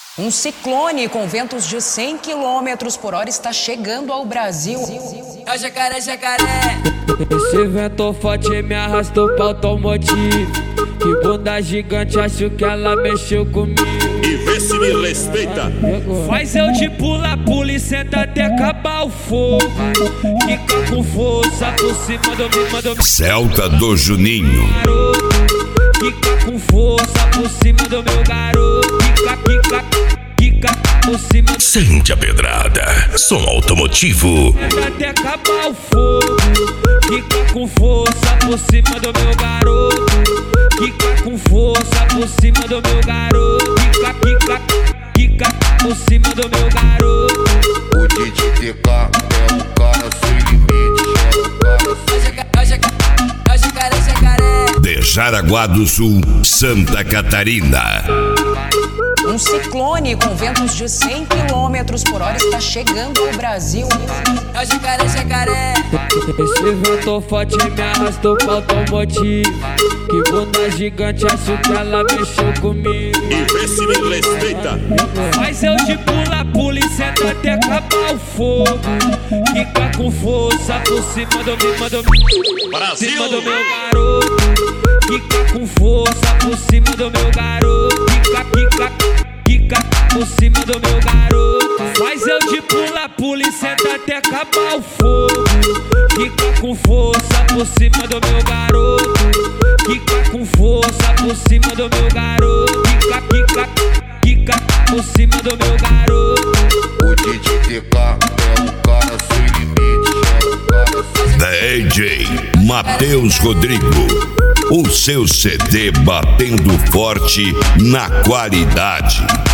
Um ciclone com ventos de 100 km por hora está chegando ao Brasil. É o jacaré, jacaré. Esse vento forte me arrastou pra automotivo. Que bunda gigante, acho que ela mexeu comigo. E vê se me respeita. Faz eu de pula e senta até acabar o fogo. Quica com força por cima do meu Celta do Juninho. Quica com força por cima do meu garoto. Quica por cima. Sente a pedrada. Som automotivo. Até acabar o fogo. Quica com força por cima do meu garoto. Quica com força por cima do meu garoto. Quica por cima do meu garoto. O DJ TK é o cara sem limite. É o jacaré, jacaré. De Jaraguá do Sul, Santa Catarina. Um ciclone com ventos de 100 km por hora está chegando ao Brasil. É o jacaré, jacaré. Esse vento forte me arrastou pra automotivo. Que bunda gigante, acho que ela mexeu comigo. E vê se me respeita. Faz eu de pula e senta até acabar o fogo. Quica com força por cima do meu Brasil. cima do meu garoto. Quica com força por cima do meu garoto. Quica por cima do meu garoto. Faz eu de pula e senta até acabar o fogo. Quica com força por cima do meu garoto. Quica com força por cima do meu garoto. Quica por cima do meu garoto. O DJ TK é o cara sem limite. DJ Matheus Rodrigo. O seu CD batendo forte na qualidade.